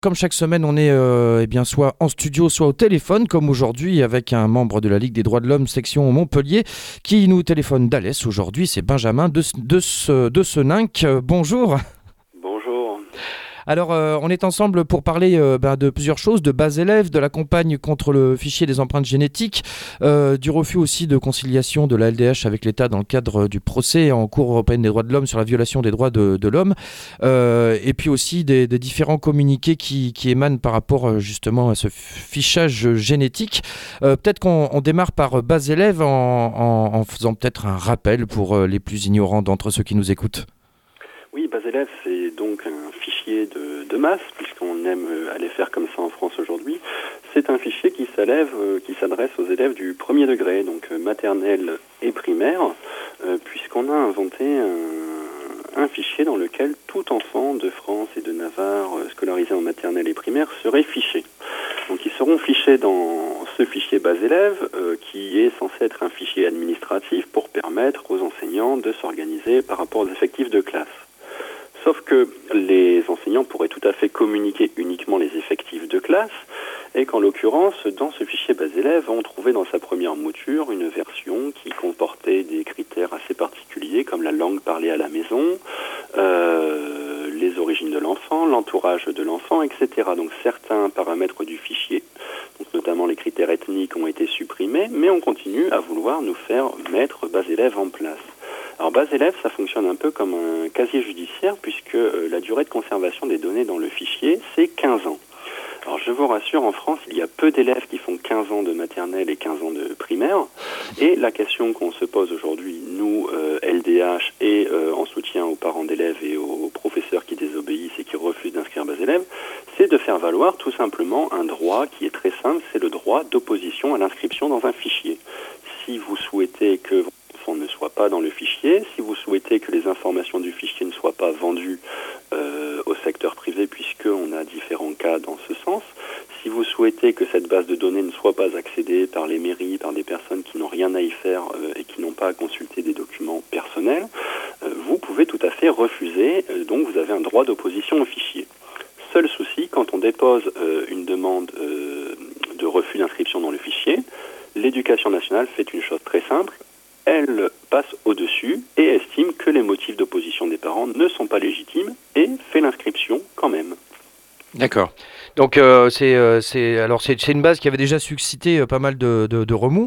Comme chaque semaine, on est soit en studio, soit au téléphone, comme aujourd'hui, avec un membre de la Ligue des droits de l'homme, section Montpellier, qui nous téléphone d'Alès. Aujourd'hui, c'est Benjamin de Seninck. Bonjour. Bonjour. Alors, on est ensemble pour parler de plusieurs choses, de bas élèves, de la campagne contre le fichier des empreintes génétiques, du refus aussi de conciliation de la LDH avec l'État dans le cadre du procès en Cour européenne des droits de l'homme sur la violation des droits de l'homme, et puis aussi des différents communiqués qui émanent par rapport justement à ce fichage génétique. Peut-être qu'on démarre par bas élèves en faisant peut-être un rappel pour les plus ignorants d'entre ceux qui nous écoutent. Oui, Baselef, c'est donc un fichier de masse, puisqu'on aime aller faire comme ça en France aujourd'hui. C'est un fichier qui s'adresse aux élèves du premier degré, donc maternelle et primaire, puisqu'on a inventé un fichier dans lequel tout enfant de France et de Navarre scolarisé en maternelle et primaire serait fiché. Donc ils seront fichés dans ce fichier bas élève qui est censé être un fichier administratif pour permettre aux enseignants de s'organiser par rapport aux effectifs de classe. Sauf que les enseignants pourraient tout à fait communiquer uniquement les effectifs de classe et qu'en l'occurrence, dans ce fichier bas élève, on trouvait dans sa première mouture une version qui comportait des critères assez particuliers comme la langue parlée à la maison, les origines de l'enfant, l'entourage de l'enfant, etc. Donc certains paramètres du fichier, donc notamment les critères ethniques, ont été supprimés, mais on continue à vouloir nous faire mettre bas élève en place. Alors bas élève, ça fonctionne un peu comme un casier judiciaire puisque la durée de conservation des données dans le fichier, c'est 15 ans. Alors je vous rassure, en France, il y a peu d'élèves qui font 15 ans de maternelle et 15 ans de primaire. Et la question qu'on se pose aujourd'hui, nous, LDH, et en soutien aux parents d'élèves et aux professeurs qui désobéissent et qui refusent d'inscrire bas élève, c'est de faire valoir tout simplement un droit qui est très simple, c'est le droit d'opposition à l'inscription dans un fichier. Si vous souhaitez que votre enfant ne soit pas dans le fichier, si vous souhaitez que les informations du fichier ne soient pas vendues au secteur privé, puisqu'on a différents cas dans ce sens, si vous souhaitez que cette base de données ne soit pas accédée par les mairies, par des personnes qui n'ont rien à y faire et qui n'ont pas à consulter des documents personnels, vous pouvez tout à fait refuser, donc vous avez un droit d'opposition au fichier. Seul souci, quand on dépose une demande de refus d'inscription dans le fichier, l'Éducation nationale fait une chose très simple, elle passe au-dessus et estime que les motifs d'opposition des parents ne sont pas légitimes et fait l'inscription quand même. D'accord. Donc c'est une base qui avait déjà suscité pas mal de remous.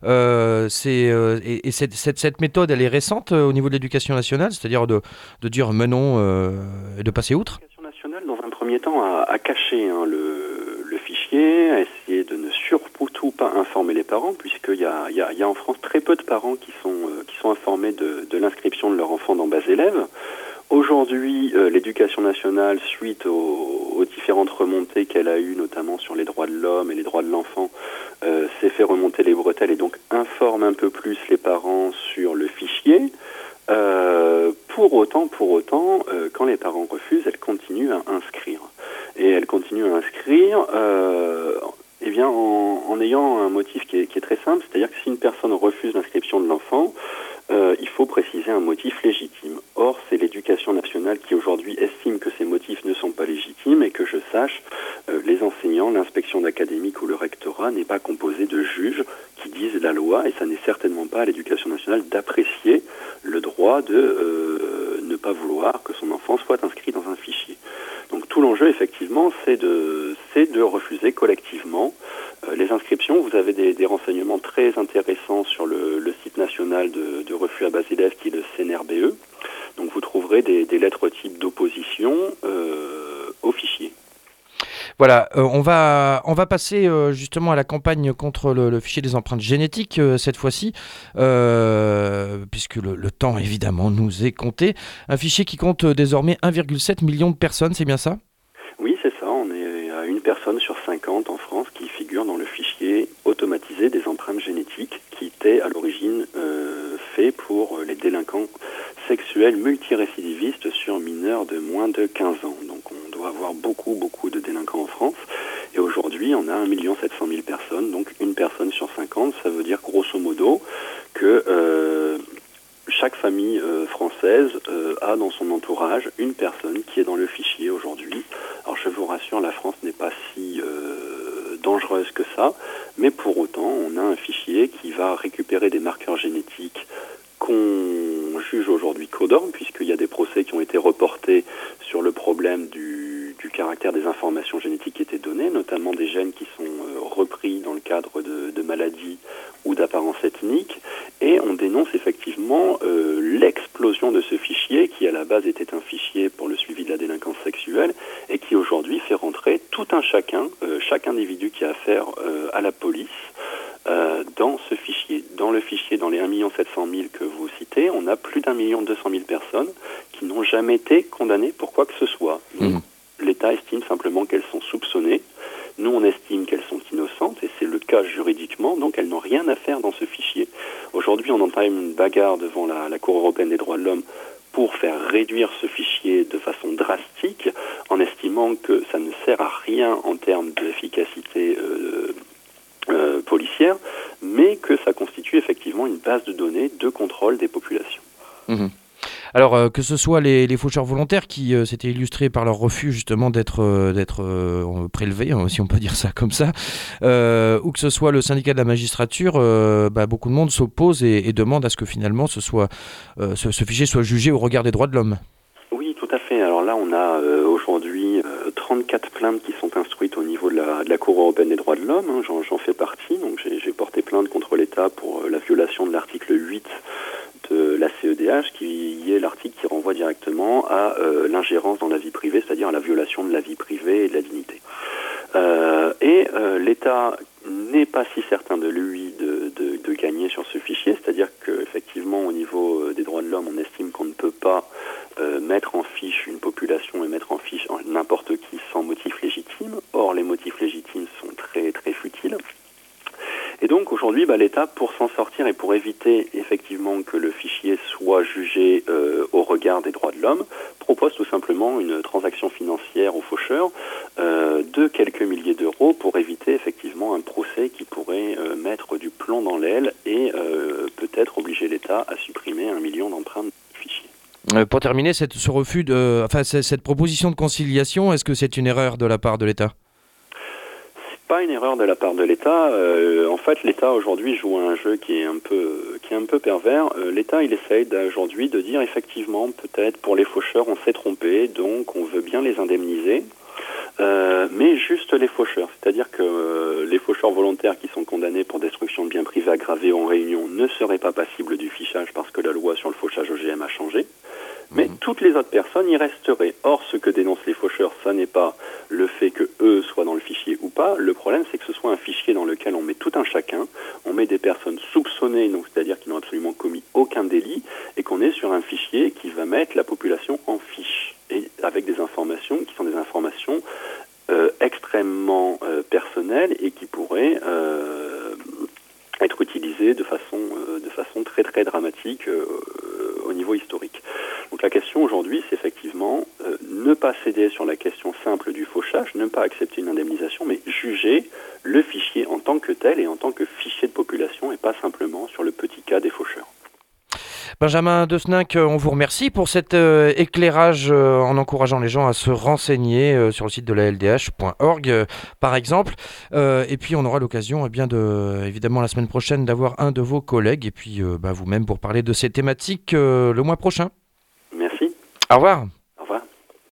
Et cette méthode, elle est récente au niveau de l'Éducation nationale, c'est-à-dire de dire mais non et de passer outre. L'Éducation nationale, dans un premier temps, a caché le fichier, a essayé de ne surtout pas informer les parents, puisqu'il y a en France très peu de parents qui sont informés de l'inscription de leur enfant dans bas élève. Aujourd'hui, l'Éducation nationale, suite aux différentes remontées qu'elle a eues, notamment sur les droits de l'homme et les droits de l'enfant, s'est fait remonter les bretelles et donc informe un peu plus les parents sur le fichier. Pour autant, quand les parents refusent, elle continue à inscrire. Et elle continue à inscrire en ayant un motif qui est très simple, c'est-à-dire que si une personne refuse l'inscription de l'enfant, il faut préciser un motif légitime. Or, c'est l'Éducation nationale qui aujourd'hui estime que ces motifs ne sont pas légitimes et que je sache, les enseignants, l'inspection d'académique ou le rectorat n'est pas composé de juges qui disent la loi et ça n'est certainement pas à l'Éducation nationale d'apprécier le droit de ne pas vouloir que son enfant soit inscrit dans un fichier. Donc tout l'enjeu, effectivement, c'est de refuser collectivement les inscriptions. Vous avez des renseignements très intéressants sur le site national de refus à bas élèves qui est le CNRBE. Donc vous trouverez des lettres types d'opposition au fichier. Voilà, on va passer justement à la campagne contre le fichier des empreintes génétiques cette fois-ci, puisque le temps évidemment nous est compté. Un fichier qui compte désormais 1,7 million de personnes, c'est bien ça ? Oui, c'est ça. On est à une personne sur 50 en France qui figure dans le fichier automatisé des empreintes génétiques qui était à l'origine fait pour les délinquants sexuels multirécidivistes sur mineurs de moins de 15 ans. Donc on doit avoir beaucoup de délinquants en France. Et aujourd'hui, on a 1 700 000 personnes, donc une personne sur 50. Ça veut dire grosso modo que chaque famille française a dans son entourage une personne qui est dans le fichier aujourd'hui. Alors je vous rassure, la France n'est pas si dangereuse que ça, mais pour autant, on a un fichier qui va récupérer des marqueurs génétiques qu'on juge aujourd'hui codormes, puisqu'il y a des procès qui ont été reportés sur le problème du caractère des informations génétiques qui étaient données, notamment des gènes qui sont repris dans le cadre de maladies ou d'apparence ethnique, et on dénonce effectivement l'explosion de ce fichier qui à la base était un fichier pour le suivi de la délinquance sexuelle et qui aujourd'hui fait rentrer tout un chacun, chaque individu qui a affaire à la police dans ce fichier. Dans le fichier, dans les 1 700 000 que vous citez, on a plus d'1 200 000 personnes qui n'ont jamais été condamnées pour quoi que ce soit. Donc, l'État estime simplement qu'elles sont soupçonnées. Nous, on estime qu'elles sont innocentes, et c'est le cas juridiquement, donc elles n'ont rien à faire dans ce fichier. Aujourd'hui, on entame une bagarre devant la Cour européenne des droits de l'homme pour faire réduire ce fichier de façon drastique, en estimant que ça ne sert à rien en termes d'efficacité policière, mais que ça constitue effectivement une base de données de contrôle des populations. Alors que ce soit les faucheurs volontaires qui s'étaient illustrés par leur refus justement d'être prélevés, si on peut dire ça comme ça, ou que ce soit le syndicat de la magistrature, beaucoup de monde s'oppose et demande à ce que finalement ce fichier soit jugé au regard des droits de l'homme. Oui, tout à fait. Alors là, on a aujourd'hui 34 plaintes qui sont instruites au niveau de la Cour européenne des droits de l'homme. J'en fais partie. Donc j'ai porté plainte contre l'État pour la violation de l'article 8 de la CEDH, qui est l'article qui renvoie directement à l'ingérence dans la vie privée, c'est-à-dire à la violation de la vie privée et de la dignité. L'État n'est pas si certain de lui de gagner sur ce fichier, c'est-à-dire qu'effectivement au niveau des droits de l'homme, on estime qu'on ne peut pas mettre en fiche une population et mettre en fiche n'importe qui sans motif légitime. Or, les motifs légitimes sont très très futiles. Et donc aujourd'hui, l'État, pour s'en sortir et pour éviter effectivement que le fichier soit jugé au regard des droits de l'homme, propose tout simplement une transaction financière aux faucheurs de quelques milliers d'euros pour éviter effectivement un procès qui pourrait mettre du plomb dans l'aile et peut-être obliger l'État à supprimer 1 million d'empreintes de fichier. Pour terminer, cette proposition de conciliation, est-ce que c'est une erreur de la part de l'État ? Pas une erreur de la part de l'État. En fait, l'État aujourd'hui joue un jeu qui est un peu pervers. L'État, il essaye aujourd'hui de dire effectivement, peut-être pour les faucheurs, on s'est trompé, donc on veut bien les indemniser. Mais juste les faucheurs, c'est-à-dire que les faucheurs volontaires qui sont condamnés pour destruction de biens privés aggravés en réunion ne seraient pas passibles du fichage parce que la loi sur le fauchage OGM a changé. Mais toutes les autres personnes y resteraient. Or, ce que dénoncent les faucheurs, ça n'est pas le fait que eux soient dans le fichier ou pas. Le problème, c'est que ce soit un fichier dans lequel on met tout un chacun, on met des personnes soupçonnées, donc c'est-à-dire qui n'ont absolument commis aucun délit, et qu'on est sur un fichier qui va mettre la population en fiche, et avec des informations qui sont des informations extrêmement personnelles et qui pourraient être utilisées de façon très très dramatique au niveau historique. Donc la question aujourd'hui, c'est effectivement ne pas céder sur la question simple du fauchage, ne pas accepter une indemnisation, mais juger le fichier en tant que tel et en tant que fichier de population et pas simplement sur le petit cas des faucheurs. Benjamin Desninck, on vous remercie pour cet éclairage en encourageant les gens à se renseigner sur le site de la LDH.org par exemple. Et puis on aura l'occasion évidemment la semaine prochaine d'avoir un de vos collègues et puis vous-même pour parler de ces thématiques le mois prochain. Merci. Au revoir.